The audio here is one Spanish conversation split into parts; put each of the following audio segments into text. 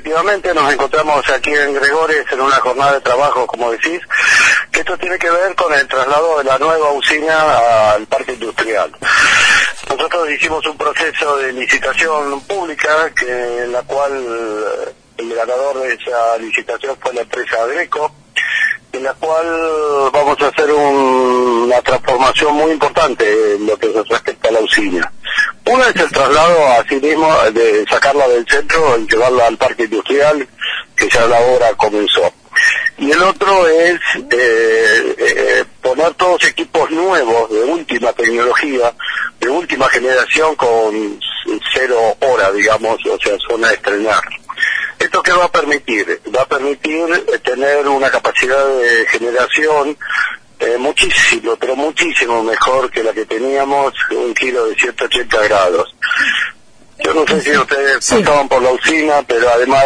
efectivamente nos encontramos aquí en Gregores en una jornada de trabajo, como decís, que esto tiene que ver con el traslado de la nueva usina al parque industrial. Nosotros hicimos un proceso de licitación pública en la cual el ganador de esa licitación fue la empresa Agreco, en la cual vamos a hacer una transformación muy importante en lo que se respecta a la usina. Una es el traslado, así mismo, de sacarla del centro y llevarla al parque industrial, que ya la obra comenzó. Y el otro es poner todos equipos nuevos, de última tecnología, de última generación, con 0 horas, digamos, o sea, son a estrenar. ¿Esto qué va a permitir? Va a permitir tener una capacidad de generación muchísimo, pero muchísimo mejor que la que teníamos, un kilo de 180 grados. Yo no sé si ustedes pasaban por la usina, pero además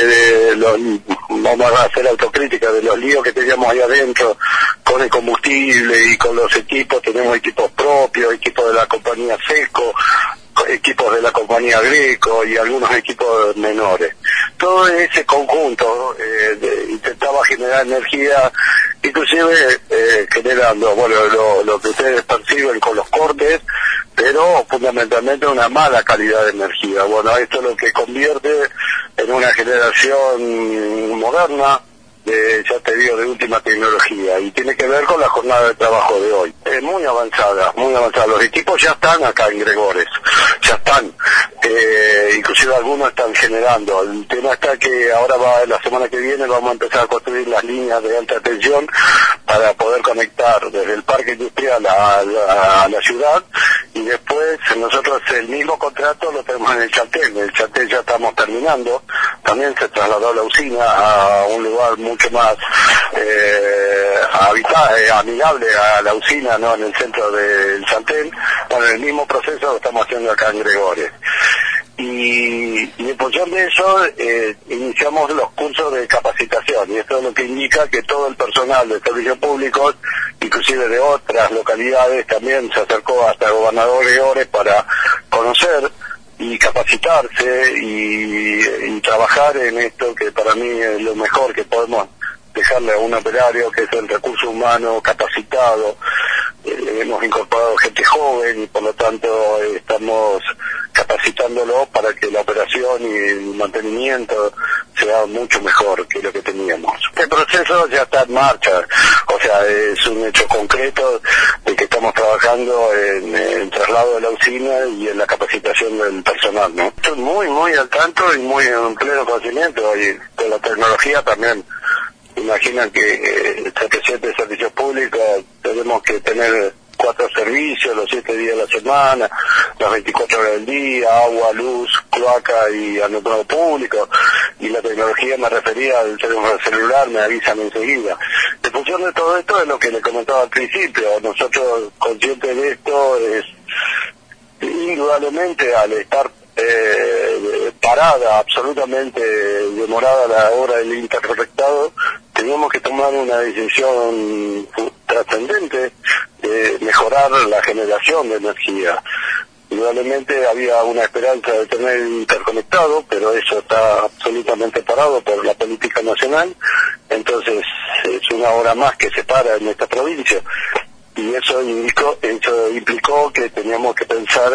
vamos a hacer autocrítica de los líos que teníamos ahí adentro con el combustible y con los equipos. Tenemos equipos propios, equipos de la compañía Seco, equipos de la compañía Agreco y algunos equipos menores. Todo ese conjunto intentaba generar energía, inclusive generando, bueno, lo que ustedes perciben con los cortes, pero fundamentalmente una mala calidad de energía. Bueno, esto es lo que convierte en una generación moderna, ya te digo, de última tecnología, y tiene que ver con la jornada de trabajo de hoy. Es muy avanzada, muy avanzada. Los equipos ya están acá en Gregores, ya están, inclusive algunos están generando. El tema está que ahora la semana que viene vamos a empezar a construir las líneas de alta tensión para poder conectar desde el parque industrial a la ciudad, y después nosotros el mismo contrato lo tenemos en el Chantel ya estamos terminando. También se trasladó la usina a un lugar mucho más amigable a la usina, no en el centro del Chantel. Bueno, el mismo proceso lo estamos haciendo acá en Gregores. Y en función de eso iniciamos los cursos de capacitación, y esto es lo que indica que todo el personal de servicios públicos, inclusive de otras localidades, también se acercó hasta el gobernador Gregores para conocer y capacitarse y trabajar en esto, que para mí es lo mejor que podemos dejarle a un operario, que es el recurso humano capacitado. Hemos incorporado gente joven y por lo tanto estamos capacitándolo para que la operación y el mantenimiento sea mucho mejor que lo que teníamos. Este proceso ya está en marcha, o sea, es un hecho concreto de que estamos trabajando en el traslado de la usina y en la capacitación del personal, ¿no? Estoy muy al tanto y muy en pleno conocimiento, y de la tecnología también. Imaginan que el presidente de servicios públicos tenemos que tener 4 servicios, los 7 días de la semana, las 24 horas del día, agua, luz, cloaca y alumbrado público. Y la tecnología, me refería al teléfono celular, me avisan enseguida. En función de todo esto es lo que le comentaba al principio. Nosotros, conscientes de esto, es indudablemente al estar parada, absolutamente demorada la obra del interconectado, teníamos que tomar una decisión trascendente de mejorar la generación de energía. Indudablemente había una esperanza de tener interconectado, pero eso está absolutamente parado por la política nacional. Entonces es una obra más que se para en esta provincia, y eso implicó que teníamos que pensar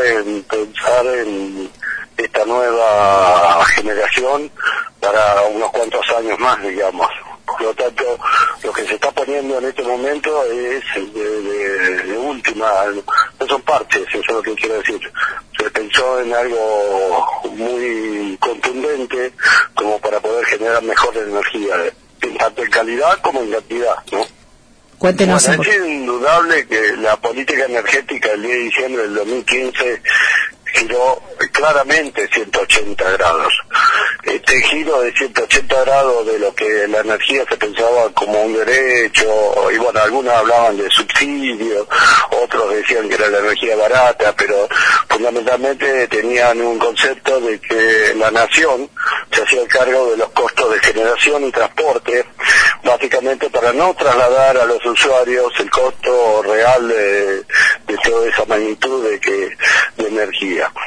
en esta nueva generación para unos cuantos años más, digamos. Por lo tanto, lo que se está poniendo en este momento es de última, no son parches, eso es lo que quiero decir. Se pensó en algo muy contundente como para poder generar mejor energía, tanto en calidad como en cantidad, ¿no? Cuéntenos. Bueno, es indudable que la política energética del 10 de diciembre del 2015 giró claramente 180 grados. Este giro de 180 grados de lo que la energía se pensaba como un derecho, y bueno, algunos hablaban de subsidio, otros decían que era la energía barata, pero fundamentalmente tenían un concepto de que la nación se hacía cargo de los costos de generación y transporte, básicamente para no trasladar a los usuarios el costo real de toda esa magnitud de energía.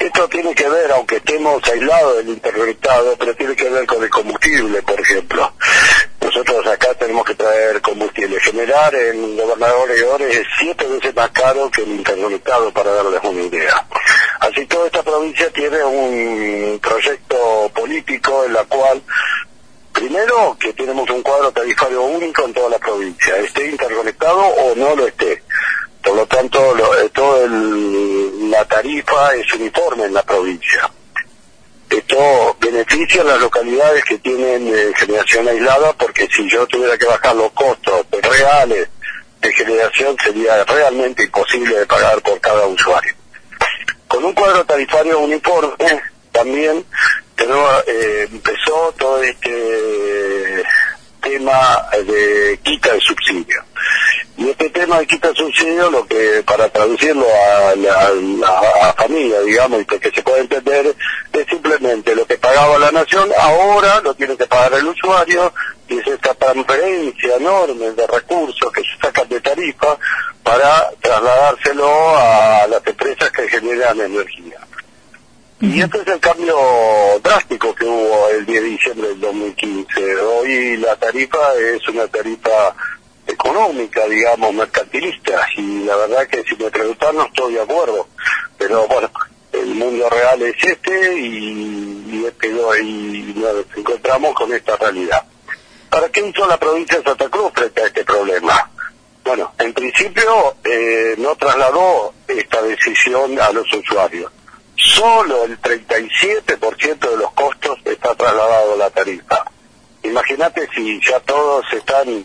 Esto tiene que ver, aunque estemos aislados del interconectado, pero tiene que ver con el combustible, por ejemplo. Nosotros acá tenemos que traer combustible. Generar en Gobernador Gregores es 7 veces más caro que el interconectado, para darles una idea. Así toda esta provincia tiene un proyecto político en la cual, primero, que tenemos un cuadro tarifario único en toda la provincia, esté interconectado o no lo esté. Por lo tanto, la tarifa es uniforme en la provincia. Esto beneficia a las localidades que tienen generación aislada, porque si yo tuviera que bajar los costos reales de generación, sería realmente imposible de pagar por cada usuario. Con un cuadro tarifario uniforme, también empezó todo este tema de quita de subsidio. Y este tema de quita de subsidio, lo que, para traducirlo a familia, digamos, y que se pueda entender, es simplemente lo que pagaba la nación, ahora lo tiene que pagar el usuario, y es esta transferencia enorme de recursos que se sacan de tarifa para trasladárselo a las empresas que generan energía. Y este es el cambio drástico que hubo el 10 de diciembre del 2015. Hoy la tarifa es una tarifa económica, digamos, mercantilista, y la verdad que si me preguntan no estoy de acuerdo, pero bueno, el mundo real es este, y nos encontramos con esta realidad. ¿Para qué hizo la provincia de Santa Cruz frente a este problema? Bueno, en principio no trasladó esta decisión a los usuarios. Solo el 37% de los costos está trasladado a la tarifa. Imagínate si ya todos están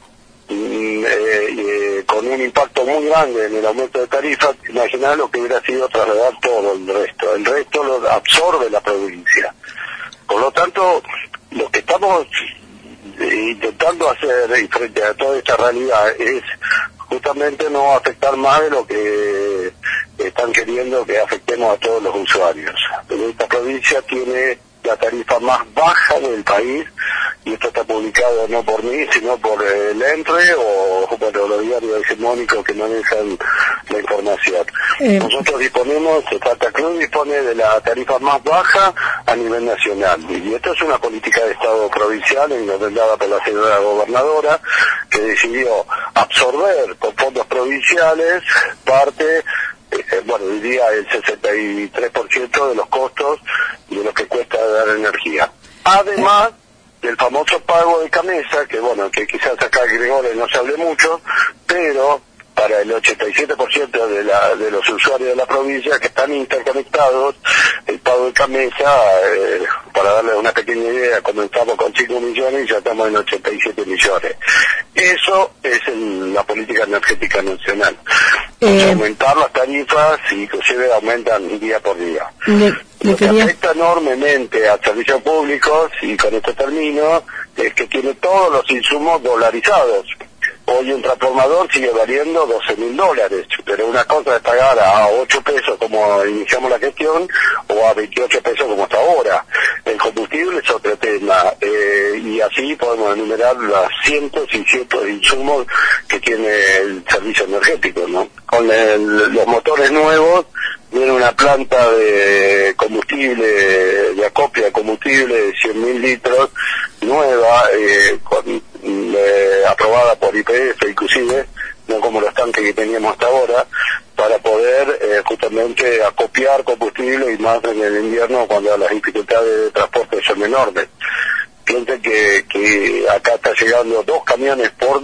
con un impacto muy grande en el aumento de tarifas, imaginá lo que hubiera sido trasladar todo el resto. El resto lo absorbe la provincia. Por lo tanto, lo que estamos intentando hacer, y frente a toda esta realidad, es justamente no afectar más de lo que están queriendo que afectemos a todos los usuarios. Pero esta provincia tiene la tarifa más baja del país, y esto está publicado no por mí, sino por el ENRE o por los diarios hegemónicos que manejan la información. Nosotros disponemos, Santa Cruz dispone de la tarifa más baja a nivel nacional, y esto es una política de Estado provincial encomendada por la señora gobernadora, que decidió absorber con fondos provinciales parte, diría el 63% de los costos de lo que cuesta dar energía. Además del famoso pago de Camesa, que quizás acá en Gregores no se hable mucho, pero para el 87% de los usuarios de la provincia que están interconectados, el pago de Camesa, para darle una pequeña idea, comenzamos con 5 millones y ya estamos en 87 millones. Eso es la política energética nacional. Aumentar las tarifas, y inclusive aumentan día por día. Lo que afecta enormemente a servicios públicos, y con esto termino, es que tiene todos los insumos dolarizados. Hoy un transformador sigue valiendo $12.000, pero una cosa es pagar a 8 pesos como iniciamos la gestión, o a 28 pesos como hasta ahora. El combustible es otro tema, y así podemos enumerar los cientos y cientos de insumos que tiene el servicio energético, ¿no? Con los motores nuevos viene una planta de combustible, de acopio de combustible de 100.000 litros, nueva, aprobada por YPF inclusive, no como los tanques que teníamos hasta ahora, para poder justamente acopiar combustible, y más en el invierno cuando las dificultades de transporte son enormes. Piensen que acá está llegando 2 camiones por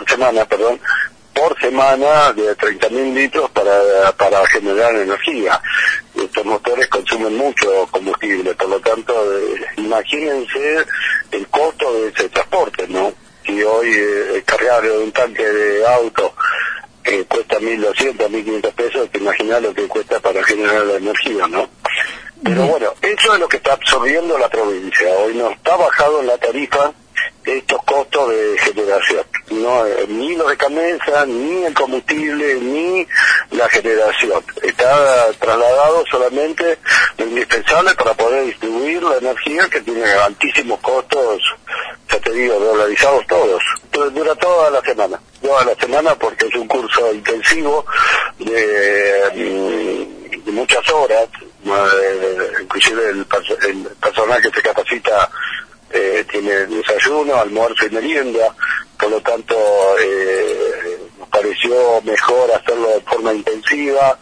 semana de 30.000 litros para generar energía. Estos motores consumen mucho combustible, por lo tanto, imagínense el costo de ese transporte, ¿no? Si hoy cargar un tanque de auto cuesta 1.200, 1.500 pesos, te imaginas lo que cuesta para generar la energía, ¿no? Pero bueno, eso es lo que está absorbiendo la provincia. Hoy no está bajado en la tarifa estos costos de generación, no, ni los de Camesa, ni el combustible, ni la generación. Está trasladado solamente lo indispensable para poder distribuir la energía, que tiene altísimos costos, ya te digo, dolarizados todos. Entonces dura toda la semana porque es un curso intensivo de muchas horas, inclusive el personal que se capacita tiene desayuno, almuerzo y merienda, por lo tanto nos pareció mejor hacerlo de forma intensiva,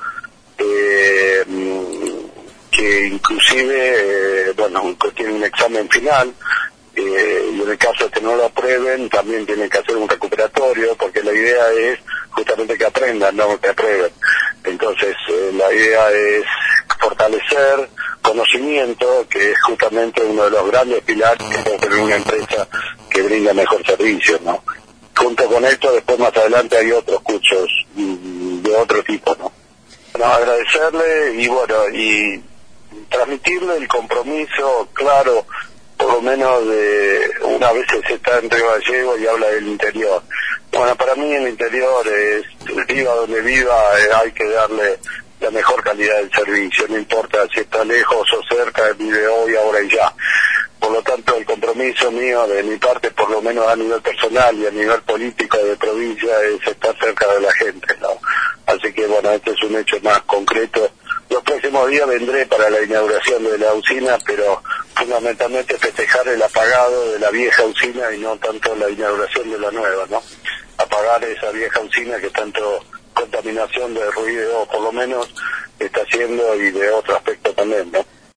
que inclusive, tiene un examen final, y en el caso de que no lo aprueben, también tienen que hacer un recuperatorio, porque la idea es justamente que aprendan, no que aprueben. Entonces, la idea es fortalecer conocimiento, que es justamente uno de los grandes pilares que puede tener una empresa que brinda mejor servicio, ¿no? Junto con esto, después más adelante hay otros cursos de otro tipo, ¿no? Bueno, agradecerle y transmitirle el compromiso claro, por lo menos de una vez se está en Río Gallegos y habla del interior. Bueno, para mí el interior es, viva donde viva, hay que darle la mejor calidad del servicio, no importa si está lejos o cerca, vive hoy, ahora y ya. Por lo tanto, el compromiso mío, de mi parte, por lo menos a nivel personal y a nivel político de provincia, es estar cerca de la gente, ¿no? Así que, bueno, este es un hecho más concreto. Los próximos días vendré para la inauguración de la usina, pero fundamentalmente festejar el apagado de la vieja usina y no tanto la inauguración de la nueva, ¿no? Apagar esa vieja usina que tanto contaminación de ruido, por lo menos, está haciendo, y de otro aspecto también, ¿no?